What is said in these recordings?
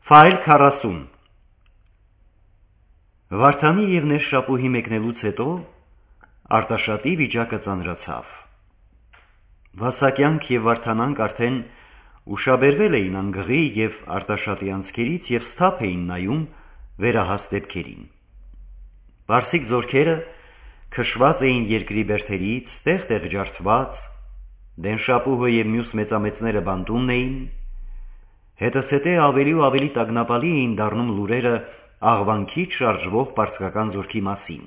Ֆայլ 40 Վարդանի և Ներշապուհի մեկնելուց հետո Արտաշատի վիճակը ծանրացավ։ Վասակյանք և Վարդանանք արդեն ուշաբերվել էին անգղի և Արտաշատի անցքերից և սթափ էին նայում վերահաս դեպքերին։ Պարսիկ զորքերը քշված էին երկրի բերդերից, տեղ-տեղ ջարդված, Դենշապուհը և մյուս մեծամեծները բանտումն էին, հետզհետե ավելի ու ավելի տագնապալի էին դառնում լուրերը աղվանքից շարժվող պարսկական զորքի մասին։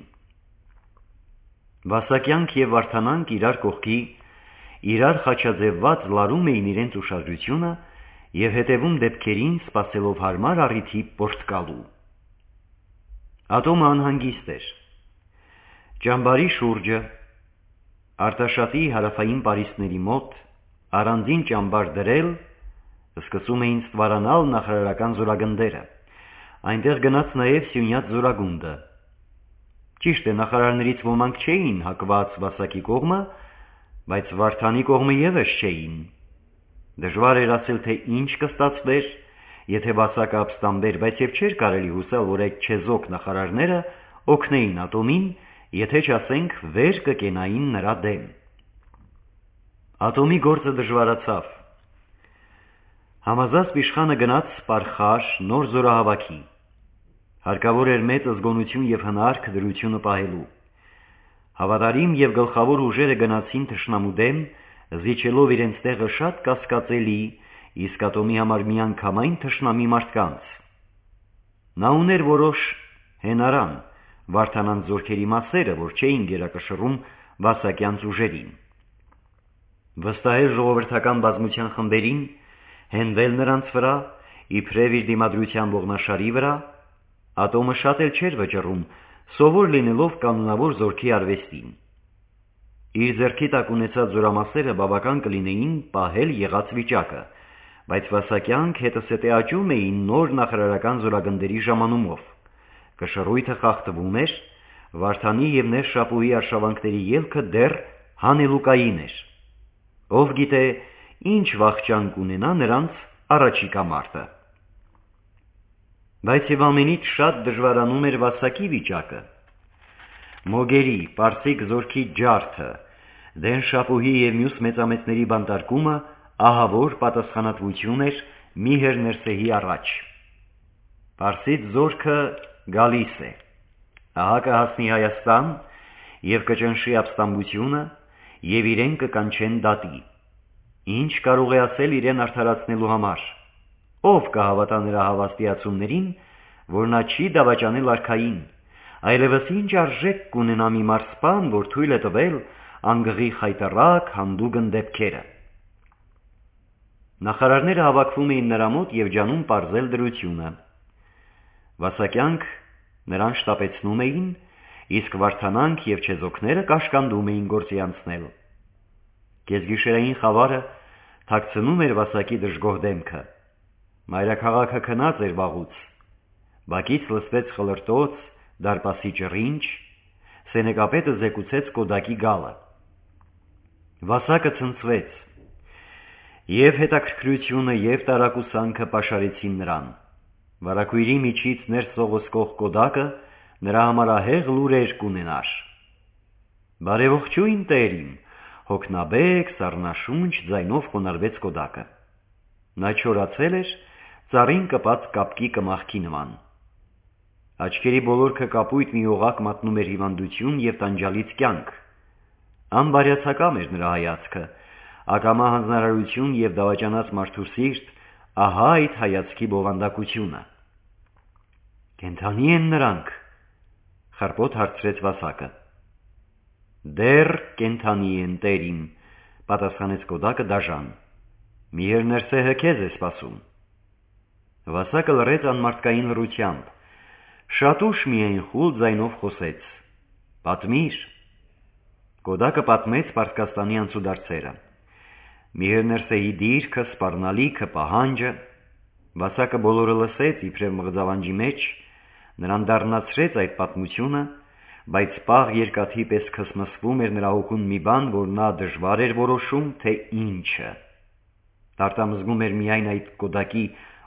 Վասակյանք և Վարդանանք իրար կողքի, իրար խաչաձևված լարում էին իրենց ուշադրությունը և հետևում դեպքերին, սպասելով հարմար առիթի պոռթկալու։ Ատոմը անհանգիստ էր։ Ճամբարի շուրջը, Արտաշատի հարավային պարիսպների մոտ, առանձին ճամբար դրել, սկսում էին ստվարանալ նախարարական զորագնդերը, այնտեղ գնաց նաև Սյունյաց զորագունդը։ Ճիշտ է, նախարարներից ոմանք չէին հակված Վասակի կողմը, բայց Վարդանի կողմը ևս չէին։ Դժվար էր ասել, թե ինչ կստացվեր, եթե Վասակը ապստամբեր, բայց և չէր կարելի հուսալ, որ այդ չեզոք նախարարները օգնեին Ատոմին, եթե չասենք վեր կկենային նրա դեմ։ Ատոմի գործը դժվարացավ։ Համազասպ իշխանը գնաց Պարխաշ նոր զորահավաքի։ Հարկավոր էր մեծ զգոնություն և հնարք դրությունը պահելու։ Հավատարիմ և գլխավոր ուժերը գնացին թշնամու դեմ, զիջելով իրենց տեղը շատ կասկածելի, իսկ Ատոմի համար միանգամայն թշնամի մարդկանց։ Նա ուներ որոշ հենարան, Վարդանանց զորքերի մասերը, որ չէին գերակշռում Վասակյանց ուժերին։ Վստահել ժողովրդական բազմության խմբերին, հենվել նրանց վրա, իբրև իր դիմադրության ողնաշարի վրա, Ատոմը շատ էլ չէր վճռում, սովոր լինելով կանոնավոր զորքի արվեստին։ Իր ձեռքի տակ ունեցած զորամասերը բավական կլինեին պահել եղած վիճակը, բայց Վասակյանք հետզհետե աճում էին նոր նախարարական զորագնդերի ժամանումով։ Կշռույթը խախտվում էր, Վարդանի և Ներշապուհի արշավանքների ելքը դեռ հանելուկային էր։ Ով գիտե, ինչ վախճան կունենա նրանց առաջիկա մարտը։ Բայց և ամենից շատ դժվարանում էր Վասակի վիճակը։ Մոգերի, պարսիկ զորքի ջարդը, Դենշապուհի և մյուս մեծամեծների բանտարկումը ահավոր պատասխանատվություն էր Միհեր Ներսեի առաջ։ Պարսից զորքը գալիս է, ահա կհասնի Հայաստան և կճնշի ապստամբությունը և իրեն կկանչեն դատի։ Ինչ կարող է ասել իրեն արդարացնելու համար։ Ով կհավատա նրա հավաստիացումներին, որ նա չի դավաճանել արքային, այլևս ինչ արժեք կունենա մի մարզպան, որ թույլ է տվել անգղի խայտառակ հանդուգն դեպքերը։ Նախարարները հավաքվում էին նրա մոտ և ջանում պարզել դրությունը։ Վասակյանք նրան շտապեցնում էին, իսկ Վարդանանք և չեզոքները կաշկանդում էին գործի անցնել։ Կեսգիշերային խավարը թաքցնում էր Վասակի դժգոհ դեմքը։ Մայրաքաղաքը քնած էր վաղուց։ Բակից լսվեց խլրտոց, դարպասի ճռինչ, սենեկապետը զեկուցեց կոդակի գալը։ Վասակը ցնցվեց։ Եվ հետաքրքրությունը, և տարակուսանքը պաշարեցին նրան։ Վարագույրի միջից ներս սողոսկող կոդակը նրա համար ահեղ լուրեր կունենար։ «Բարեողջույն տեր իմ», հոգնաբեկ, սառնաշունչ ձայնով խոնարհվեց կոդակը։ Նա չորացել էր, ծառին կպած կապկի կմախքի նման։ Աչքերի բոլորքը կապույտ մի օղակ մատնում էր հիվանդություն և տանջալից կյանք։ Անբարյացակամ էր նրա հայացքը, ակամա հանձնարարություն և դավաճանած մարդու սիրտ, ահա այդ հայացքի բովանդակությունը։ «Կենդանի են նրանք», խռպոտ հարցրեց Վասակը։ «Դեռ կենդանի են, տեր իմ», պատասխանեց կոդակը դաժան։ «Միհեր Ներսեհը քեզ է սպասում»։ Վասակը լռեց անմարդկային լռությամբ, շատ ուշ միայն խուլ ձայնով խոսեց. «Պատմիր»։ Կոդակը պատմեց Պարսկաստանի անցուդարձերը։ Միհեր Ներսեի դիրքը, սպառնալիքը, պահանջը։ Վասակը բոլորը լսեց իբրև մղձավանջի մեջ, նրան դառնացրեց այդ պատմությունը, բայց պաղ երկաթի պես քսմսվում էր նրա հոգուն մի բան, որ նա դժվար էր որոշում, թե ինչը։ Տարտամզգում էր միայն այդ կոդակի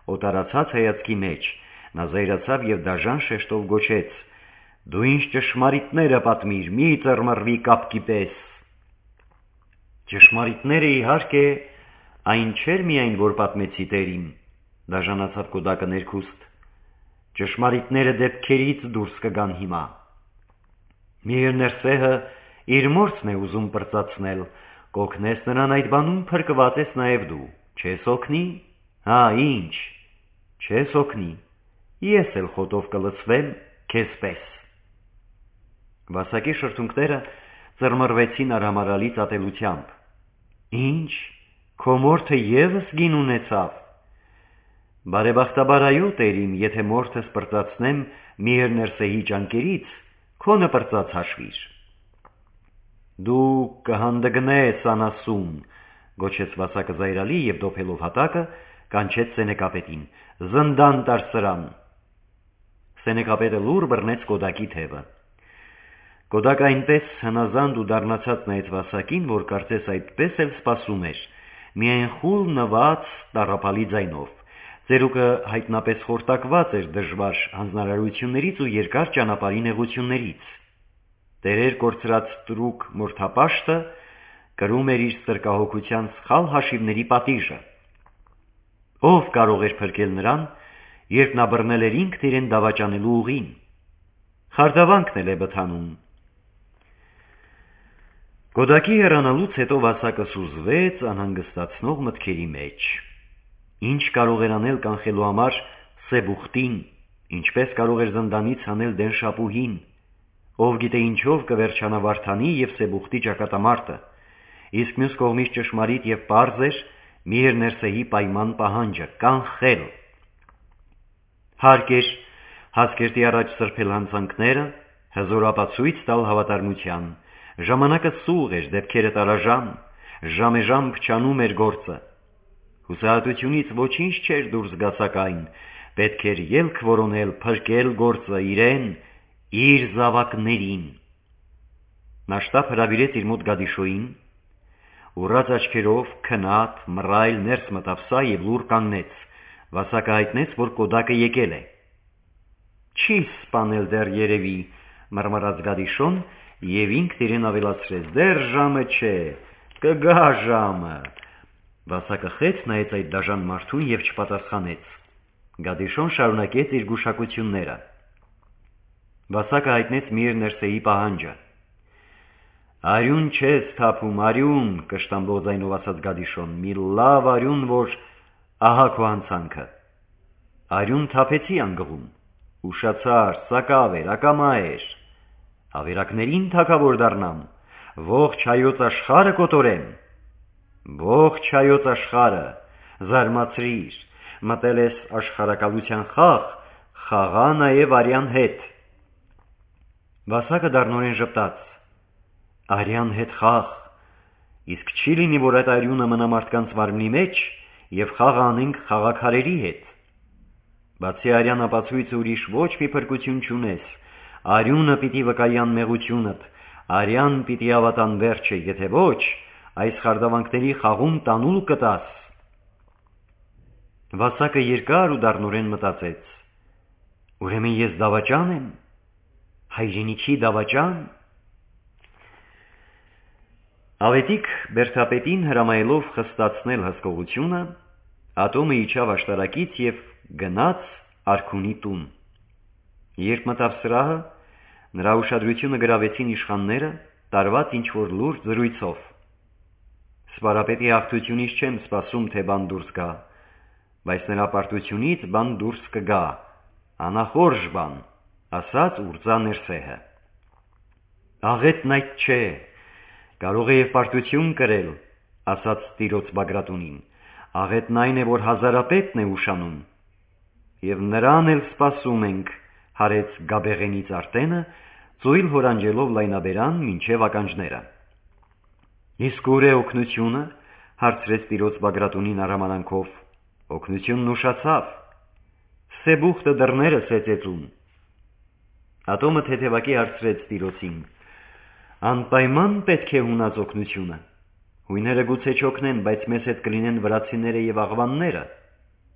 օտարացած հայացքի մեջ, նա զայրացավ և դաժան շեշտով գոչեց. «Դու ինչ ճշմարիտները պատմիր, մի ծռմռվի կապկի պես»։ Ճշմարիտները իհարկե այն չէր միայն, որ պատմեցի տերին, դաժանացավ կոդակը ներքուստ, ճշմարիտները դեպքերից դուրս կգան հիմա։ Միր Ներսեհը իր մորցն է ուզում պրծացնել, կօգնես նրան այդ բանում, փրկված ես նաև դու, չես օգնի, հա ինչ, չես օգնի, ես էլ խոտով կլցվեմ քեզ պես։ Վասակի շրթունքները ծռմռվեցին արհամարհալի ծատելությամբ։ Ինչ, քո մորթը ևս գին ունեցավ։ Բարեբախտաբար այո տերիմ, եթե մորթս պրծացնեմ Միհր Ներսեհի ճանկերից, քոնը պրծած հաշվիր։ Դու կհանդգնես անասուն, գոչեց Վասակը զայրալի և դոփելով հատակը, կանչեց սենեկապետին, զնդան տար սրան։ Սենեկապետը լուր բռնեց կոդակի թևը։ Կոդակը այնպես հնազանդ ու դառնացած նայեց Վասակին, որ կարծես այդպես էլ սպասում էր, միայն խուլ նված տառապալի ձայնով։ Ծերուկը հայտնապես խորտակված էր դժվար հանձնարարություններից ու երկար ճանապարհի նեղություններից։ Տերեր կորցրած ստրուկ մորթապաշտը կրում էր իր ստրկահոգության սխալ հաշիվների պատիժը։ Ով կարող էր փրկել նրան, երբ նա բռնել էր ինքն իրեն դավաճանելու ուղին։ Խարդավանքն էլ է բթանում։ Կոդակի հեռանալուց հետո Վասակը սուզվեց անհանգստացնող մտքերի մեջ։ Ինչ կարող էր անել կանխելու համար Սեբուխտին, ինչպես կարող էր զնդանից հանել Դենշապուհին, ով գիտե ինչով կվերջանա Վարդանի և Սեբուխտի ճակատամարտը, իսկ մյուս կողմից ճշմարիտ և պարզ էր Միհր Ներսեհի պայման պահանջը՝ կանխել։ Հարկ էր Հասկերտի առաջ սրբել հանցանքները, հզոր ապացույց տալ հավատարմության, ժամանակը սուղ էր, դեպքերը տարաժամ, ժամեժամ փչանում էր գործը։ Հուսահատությունից ոչինչ չէր դուրս գա սակայն, պետք էր ելք որոնել, փրկել գործը իրեն, իր զավակներին։ Նա շտապ հրավիրեց իր մոտ Գադիշոյին, ուռած աչքերով, քնած, մռայլ ներս մտավ սա և լուռ կանգնեց։ Վասակը հայտնեց, որ կոդակը եկել է։ Չի սպանել դեռ երևի, մռմռաց Գադիշոն և ինքն իրեն ավելացրեց. դեռ ժամը չէ, կգա ժամը։ Վասակը խեց նայեց այդ դաժան մարդուն և չպատասխանեց։ Գադիշոն շարունակեց իր գուշակությունները։ Վասակը հայտնեց Միհր Ներսեհի պահանջը։ Արյուն չես թափում, արյուն, կշտամբող ձայնով ասաց Գադիշոն, մի լավ արյուն, որ ահա քո հանցանքը։ Արյուն թափեցի անգղում, ուշացար, սակավ էր, ակամա էր։ Ավերակներին թագավոր դառնամ, ողջ հայոց աշխարհը կոտորեմ։ Ողջ հայոց աշխարհը, զարմացրիր, մտել ես աշխարհակալության խաղ, խաղա նաև արյան հետ։ Վասակը դառնորեն ժպտաց. արյան հետ խաղ, իսկ չի լինի, որ այդ արյունը մնա մարդկանց մարմնի մեջ և խաղ անենք խաղաքարերի հետ։ Բացի արյան ապացույցը ուրիշ ոչ մի փրկություն չունես, արյունը պիտի վկայի անմեղությունդ, արյան պիտի ավատան վերջը, եթե ոչ, այս խարդավանքների խաղում տանուլ կտաս։ Վասակը երկար ու դառնորեն մտածեց. ուրեմն ես դավաճան եմ, հայրենիքի դավաճան։ Ավետիք Բերթապետին հրամայելով խստացնել հսկողությունը, Ատոմը իջավ աշտարակից և գնաց արքունի տուն։ Երբ մտավ սրահը, նրա ուշադրությունը գրավեցին իշխանները, տարված ինչ-որ լուրջ զրույցով։ Սպարապետի հաղթությունից չեմ սպասում, թե բան դուրս գա, բայց նրա պարտությունից բան դուրս կգա, անախորժ բան, ասաց ուրձա Ներսեհը։ Աղետն այդ չէ, կարող է և պարտություն կրել, ասաց տիրոց Բագրատունին, աղետն այն է, որ հազարապետն է ուշանում։ Եվ նրան էլ սպասում ենք, հարեց Գաբեղենից Արտենը, ծույլ հորանջելով լայնաբերան մինչև ականջները։ Իսկ ուր է օգնությունը, հարցրեց տիրոց Բագրատունին արհամարանքով։ Օգնությունն ուշացավ, Սեբուխտը դռներս է ծեծում։ Ատոմը թեթևակի հարցրեց տիրոցին. անպայման պետք է հունած օգնությունը, հույները գուցե չօգնեն, բայց մեզ հետ կլինեն վրացիները և աղվանները։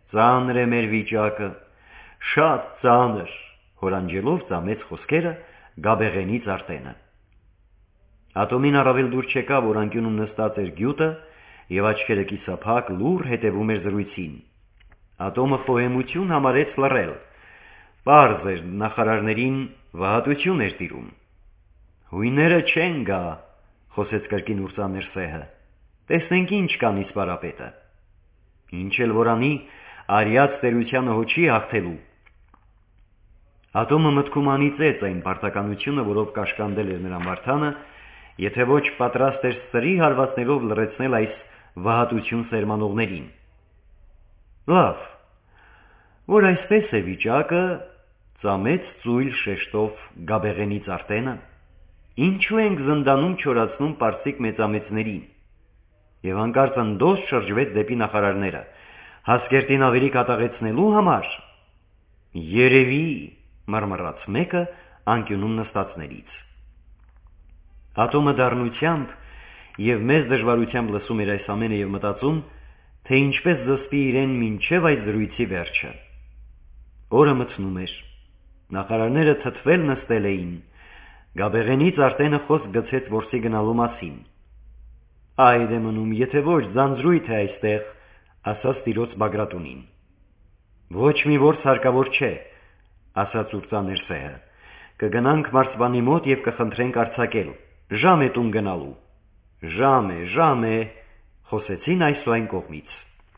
ծանր է մեր վիճակը, շատ ծանր, հորանջելով ծամեց խոսքերը Գաբեղենից Արտենը։ Ատոմին առավել դուր չեկավ, որ անկյունում նստած էր գյուտը և աչքերը կիսափակ լուռ հետևում էր զրույցին։ Ատոմը խոհեմություն համարեց լռել, պարզ էր նախարարներին վհատություն էր տիրում։ Հույները չեն գա, խոսեց կրկին ուրծաներ Սեհը, տեսնենք ինչ կանի սպարապետը։ Ինչ էլ որ անի, արյաց տերությանը հո չի հաղթելու։ Ատոմը մտքում անիծեց այն պարտականությունը, որով կաշկանդել էր նրա Վարդանը, եթե ոչ պատրաստ էր սրի հարվածներով լռեցնել այս վհատություն սերմանողներին։ Լավ, որ այսպես է վիճակը, ծամեց ծույլ շեշտով Գաբեղենից Արտենը, ինչու ենք զնդանում չորացնում պարսիկ մեծամեծներին, և հանկարծ ընդոս շրջվեց դեպի նախարարները, Հասկերտին ավելի կատաղեցնելու համար։ Երևի, մռմռաց մեկը անկյունում նստածներից։ Ատոմը դառնությամբ և մեծ դժվարությամբ լսում էր այս ամենը և մտածում, թե ինչպես զսպի իրեն մինչև այս զրույցի վերջը։ Օրը մթնում էր, նախարարները թթվել նստել էին, Գաբեղենից Արտենը խոսք գցեց որսի գնալու մասին։ Այդ է մնում, եթե ոչ ձանձրույթ է այստեղ, ասաց տիրոց Բագրատունին։ Ոչ մի որս հարկավոր չէ, ասաց ուրծաներ Սեհը, կգնանք մարզպանի մոտ և կխնդրենք արձակել, ժամ է տուն գնալու։ Ժամ է, խոսեցին այս ու այն կողմից։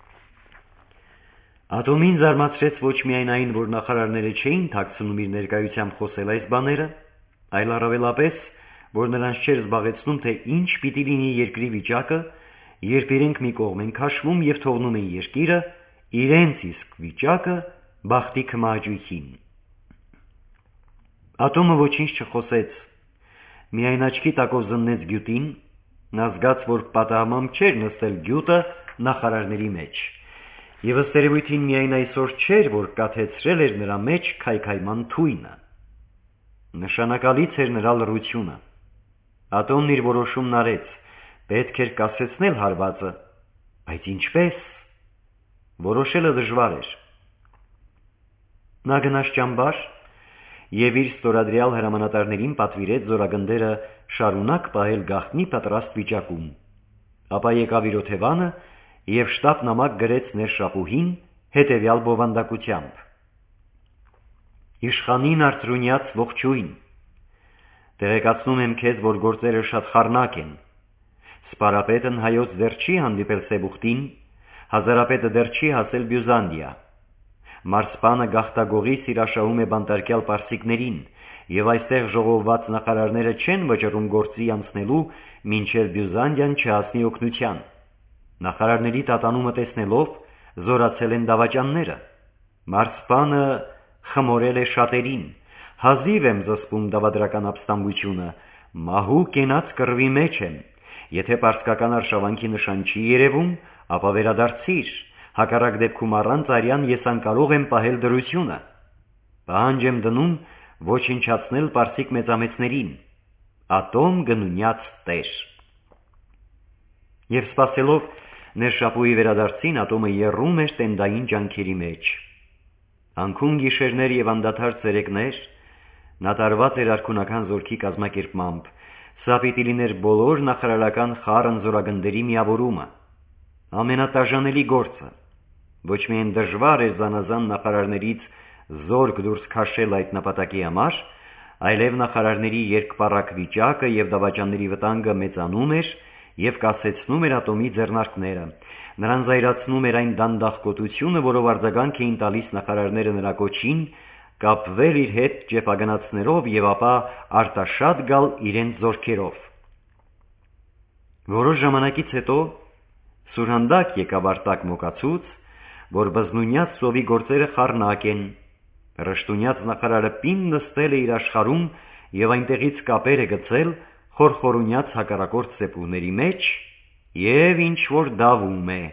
Ատոմին զարմացրեց ոչ միայն այն, որ նախարարները չէին թաքցնում իր ներկայությամբ խոսել այս բաները, այլ առավելապես, որ նրանց չէր զբաղեցնում, թե ինչ պիտի լինի երկրի վիճակը, երբ իրենք մի կողմ են քաշվում և թողնում են երկիրը, իրենց իսկ վիճակը բախտի քմահաճույքին։ Ատոմը ոչինչ չխոսեց, միայն աչքի տակով զննեց գյուտին, նա զգաց, որ պատահմամբ չէր նստել գյուտը նախարարների մեջ, և ըստ երևույթին միայն այսօր չէր, որ կաթեցրել էր նրա մեջ քայքայման թույնը։ Նշանակալից էր նրա լռությունը։ Ատոմն իր որոշումն արեց, պետք էր կասեցնել հարվածը, բայց ինչպես։ Որոշելը դժվար էր։ Նա գնաց ճամբար և իր ստորադրյալ հրամանատարներին պատվիրեց զորագնդերը շարունակ պահել գաղտնի պատրաստ վիճակում, ապա եկավ իր օթևանը և շտապ նամակ գրեց ներշապուհին հետևյալ բովանդակությամբ. Իշխանին արծրունյաց ողջույն, տեղեկացնում եմ քեզ, որ գործերը շատ խառնակ են, սպարապետն հայոց դեռ չի հանդիպել Սեբուխտին, հազարապետը դեռ չի հասել Բյուզանդիա, մարզպանը գաղթագողից հրաշահում է բանտարկյալ պարսիկներին, և այստեղ ժողովված նախարարները չեն վճռում գործի անցնելու, մինչև Բյուզանդիան չհասնի օգնության։ Նախարարների տատանումը տեսնելով, զորացել են դավաճանները, մարզպանը խմորել է շատերին, հազիվ եմ զսպում դավադրական ապստամբությունը, մահու կենաց կռվի մեջ եմ, եթե պարսկական արշավանքի նշան չի երևում, ապա վերադարձիր, հակառակ դեպքում առանց արյան ես անկարող եմ պահել դրությունը, պահանջ եմ դնում ոչնչացնել պարսիկ մեծամեծներին, Ատոմ գնունյաց տեր։ Եվ սպասելով ներշապուհի վերադարձին, Ատոմը եռում էր տենդային ջանքերի մեջ։ Անքուն գիշերներ և անդադար ցերեկներ, նա տարված էր արքունական զորքի կազմակերպմամբ, սա պիտի լիներ բոլոր նախարարական խառն զորագնդերի միավորումը, ամենատաժանելի գործը, ոչ միայն դժվար էր զանազան նախարարներից զորք դուրս քաշել այդ նպատակի համար, այլև նախարարների երկպառակ վիճակը և դավաճանների վտանգը մեծանում էր և կասեցնում էր Ատոմի ձեռնարկները, նրան զայրացնում էր այն դանդաղկոտությունը, որով արձագանք էին տալիս նախարարները նրա կոչին, կապվել իր հետ ճեպագնացներով և ապա արտաշատ գալ իրենց զորքերով։ Որոշ ժամանակից հետո սուրհանդակ եկավ Արտակ մոկացուց, որ բզնունյաց ծովի գործերը խառնակ են, Ռշտունյաց նախարարը պին նստել է իր աշխարհում և այնտեղից կապեր է գցել խորխորունյաց հակառակորդ սեպուհների մեջ և ինչ-որ դավում է։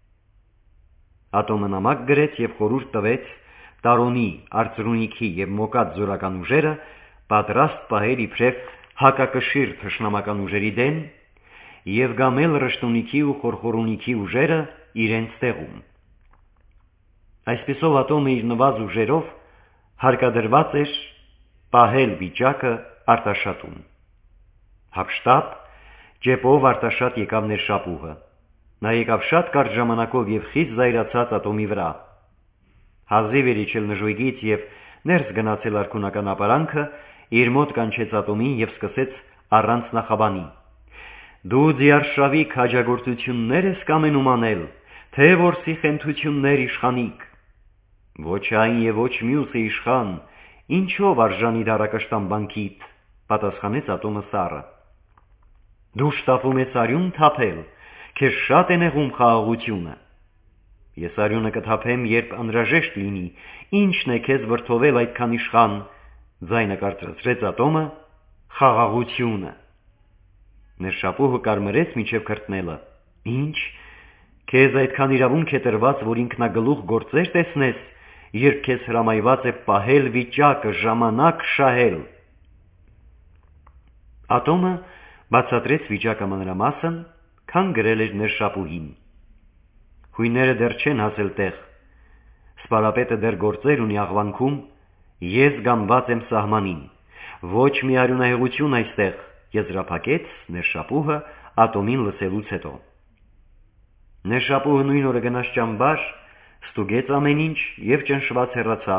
Ատոմը նամակ գրեց և խորհուրդ տվեց Տարոնի, Արծրունիքի և Մոկատ զորական ուժերը պատրաստ պահել իբրև հակակշիռ թշնամական ուժերի դեմ և գամել Ռշտունիքի ու Խորխորունիքի ուժերը իրենց տեղում։ Այսպիսով ատոմը իր նվազ ուժերով հարկադրված էր պահել վիճակը Արտաշատում։ Հափշտապ ջեպով Արտաշատ եկավ Ներշապուհը։ Նա եկավ շատ կարճ ժամանակով և խիստ զայրացած ատոմի վրա։ Հազիվ էր իջել նժույգից և ներս գնացել արքունական ապարանքը, իր մոտ կանչեց ատոմին և սկսեց առանց նախաբանի. «Դու ձիարշավիկ հաջագործություններ ես կամենում անել, թե որսի խենթություններ իշխանիկ»։ «Ոչ այն և ոչ մյուսը իշխան, ինչով արժանի դարակշտամբանքիդ», պատասխանեց ատոմը սառը։ «Դու շտապում ես արյուն թափել, քեզ շատ է նեղում խաղաղությունը»։ «Ես արյունը կթափեմ, երբ անհրաժեշտ լինի, ինչն է քեզ վրդովել այդքան իշխան», ձայնը կարծրացրեց ատոմը, «խաղաղությունը»։ Ներշապուհը կարմրեց մինչև քրտնելը։ «Ինչ, քեզ այդքան իրավունք է տրված, որ ինքնագլուխ գործեր տեսնես, երբ քեզ հրամայված է պահել վիճակը, ժամանակ շահել»։ Ատոմը բացատրեց վիճակը մանրամասն, քան գրել էր Ներշապուհին։ «Հույները դեռ չեն հասել տեղ, սպարապետը դեռ գործեր ունի աղվանքում, ես գամված եմ սահմանին, ոչ մի արյունահեղություն այստեղ», եզրափակեց Ներշապուհը ատոմին լսելուց հետո։ Ներշապուհը նույն օրը գնաց ճամբար, ստուգեց ամեն ինչ և ճնշված հեռացավ։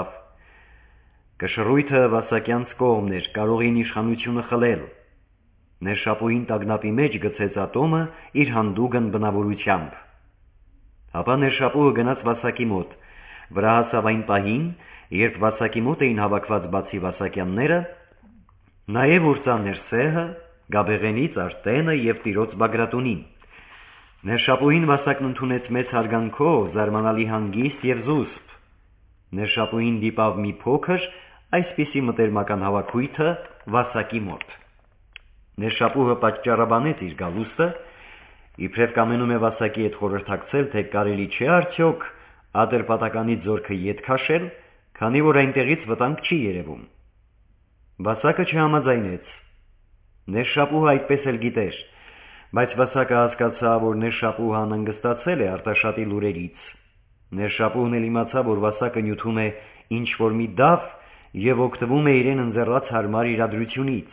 Կշռույթը Վասակյանց կողմն էր, կարող էին իշխանությունը խլել։ Ներշապուհին տագնապի մեջ գցեց ատոմը իր հանդուգն բնավորությամբ։ Ապա Ներշապուհը գնաց Վասակի մոտ, վրա հասավ այն պահին, երբ Վասակի մոտ էին հավաքված բացի Վասակյանները, նաև ուր ծան Ներսեհը, Գաբեղենից Արտենը և տիրոջ Բագրատունին։ Ներշապուհին Վասակն ընդունեց մեծ հարգանքով, զարմանալի հանգիստ և զուսպ։ Ներշապուհին դիպավ մի փոքր, այսպիսի մտերմական հավաքույթը Վասակի մոտ։ Ներշապուհը պատճառաբանեց իր գալուստը, իբրև կամենում է Վասակի հետ խորհրդակցել, թե կարելի չէ արդյոք Ատրպատականի ձորքը ետ քաշել, քանի որ այնտեղից վտանգ չի երևում։ Վասակը չհամաձայնեց։ Ներշապուհը այդպես էլ գիտեր, բայց Վասակը հասկացավ, որ Ներշապուհը անհանգստացել է Արտաշատի լուրերից։ Ներշապուհն էլ իմացավ, որ Վասակը նյութում է ինչ-որ մի դավ և օգտվում է իրեն ընձեռած հարմար իրադրությունից։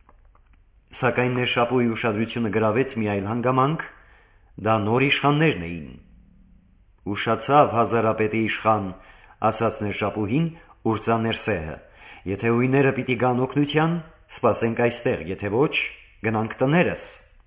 Սակայն Ներշապուհի ուշադրությունը գրավեց մի այլ հանգամանք, դա նոր իշխաններն էին։ «Ուշացավ հազարապետի իշխան», ասաց Ներշապուհին Ուրծա Ներսեհը, «եթե հույները պիտի գան օգնության, սպասենք այստեղ, եթե ոչ, գնանք տներս»։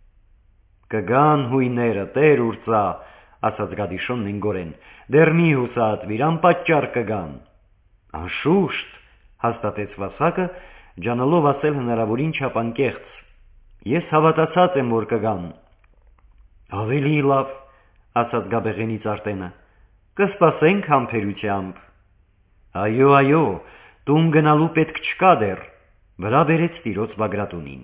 «Կգան հույները, տեր Ուրծա», ասաց Գադիշոնն ինգորեն, «դեռ մի հուսահատվիր, անպատճառ կգան»։ «Անշուշտ», հաստատեց Վասակը, ջանալով ասել հնարավորին չափ անկեղծ, «ես հավատացած եմ, որ կգան»։ «Ավելի լավ», ասաց Գաբեղենից Արտենը, «կսպասենք համբերությամբ»։ «Այո, այո, տուն գնալու պետք չկա դեռ», վրա բերեց տիրոջ Բագրատունին։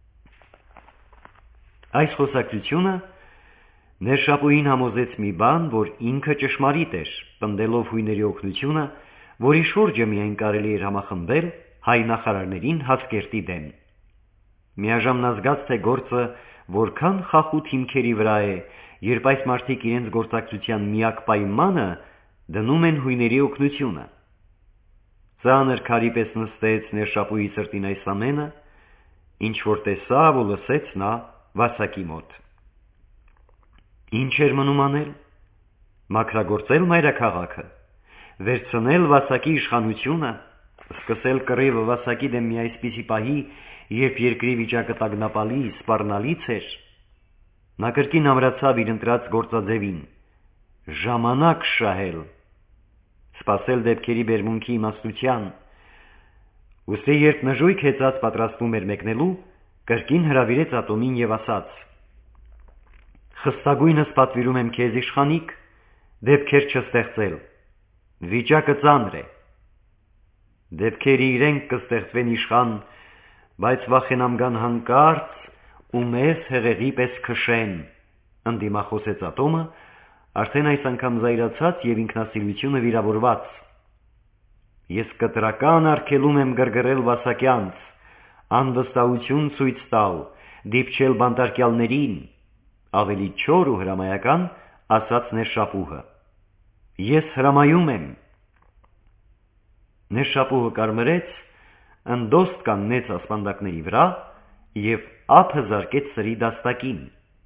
Այս խոսակցությունը Ներշապուհին համոզեց մի բան, որ ինքը ճշմարիտ էր, պնդելով հույների օգնությունը, որի շուրջը միայն կարելի էր համախմբել հայ նախարարներին Հացկերտի դեմ։ Միաժամանակ նա զգաց, թե գործը որքան խախուտ հիմքերի վրա է, երբ այս մարդիկ իրենց գործակցության միակ պայմանը դնում են հույների օգնությունը։ Ծանր քարի պես նստեց Ներշապուհի սրտին այս ամենը, ինչ որ տեսավ ու լսեց նա Վասակի մոտ։ Ինչ էր մնում անել։ Մաքրագործել մայրաքաղաքը, վերցնել Վասակի իշխանությունը, սկսել կռիվը Վասակի դեմ մի այսպիսի պահի, երբ երկրի վիճակը տագնապալի, սպառնալից էր։ Նա կրկին ամրացավ իր ընտրած գործաձևին՝ ժամանակ շահել, սպասել դեպքերի բերմունքի իմաստության։ Ուստի երբ նժույգ հեծած պատրաստվում էր մեկնելու, կրկին հրավիրեց ատոմին և ասաց. «Խստագույնս պատվիրում եմ քեզ իշխանիկ, դեպքեր չստեղծել, վիճակը ծանր է։ Դեպքերը իրենք կստեղծվեն իշխան, բայց վախենամ գան հանկարծ ու մեզ հեղեղի պես քշեն», ընդդիմախոսեց ատոմը, արդեն այս անգամ զայրացած և ինքնասիրությունը վիրավորված։ «Ես կտրական արգելում եմ գրգռել Վասակյանց, անվստահություն ցույց տալ, դիպչել բանտարկյալներին», ավելի չոր ու հրամայական ասաց Ներշապուհը։ Ես հրամայում եմ։ Նեշապուհը կարմրեց, ընդոստ կանգնեց ասպանդակների վրա և ափը զարկեց սրի դաստակին։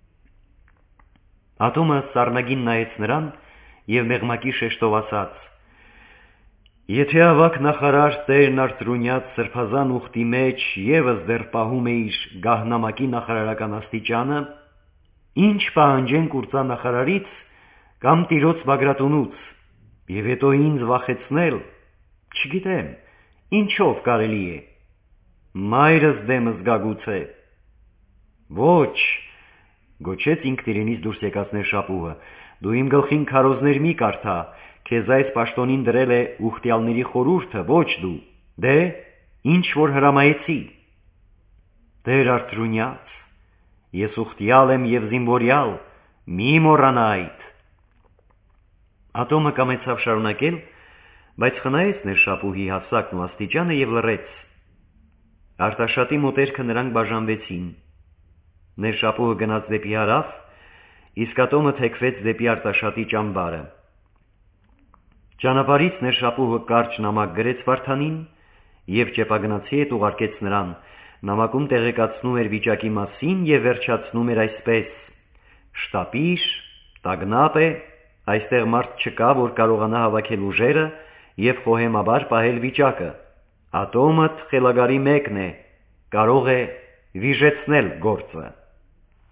Ատոմը սառնագին նայեց նրան և մեղմակի շեշտով ասաց. «Եթե ավակ նախարար Տերն արծրունյաց սրբազան ուխտի մեջ ևս դեռ պահում է իր գահնամակի նախարարական աստիճանը, ինչ պահանջենք ուրծանախարարից կամ տիրոց Բագրատունուց, և հետո ինձ վախեցնել, չգիտեմ, ինչով կարելի է, մայրս դեմս գագուցե»։ «Ոչ», գոչեց ինքն իրենից դուրս եկած Նեշապուհը, «դու իմ գլխին քարոզներ մի կարդա, քեզ այս պաշտոնին դրել է ուխտյալների խորհուրդը, ոչ դու, դե, ինչ որ հրամայեցի»։ «Տեր արծրունյաց, ես ուխտյալ եմ և զինվորյալ, մի մոռանա այդ»։ Ատոմը կամեցավ շարունակել, բայց խնայեց Նեշապուհի հասակն ու աստիճանը և լռեց։ Արտաշատի մոտերքը նրանք բաժանվեցին։ Նեշապուհը գնաց դեպի հարավ, իսկ Ատոմը թեքվեց դեպի Արտաշատի ճամբարը։ Ճանապարհից Նեշապուհը կարճ նամակ գրեց Վարդանին և ճեպագնացի հետ ուղարկեց նրան, նամակում տեղեկացնում էր վիճակի մասին և վերջացնում էր այսպես. «Շտապիր, տագնապ է, այստեղ մարդ չկա, որ կարողանա հավաքել ուժերը և խոհեմաբար պահել վիճակը։ Ատոմդ խելագարի մեկն է, կարող է վիժեցնել գործը»։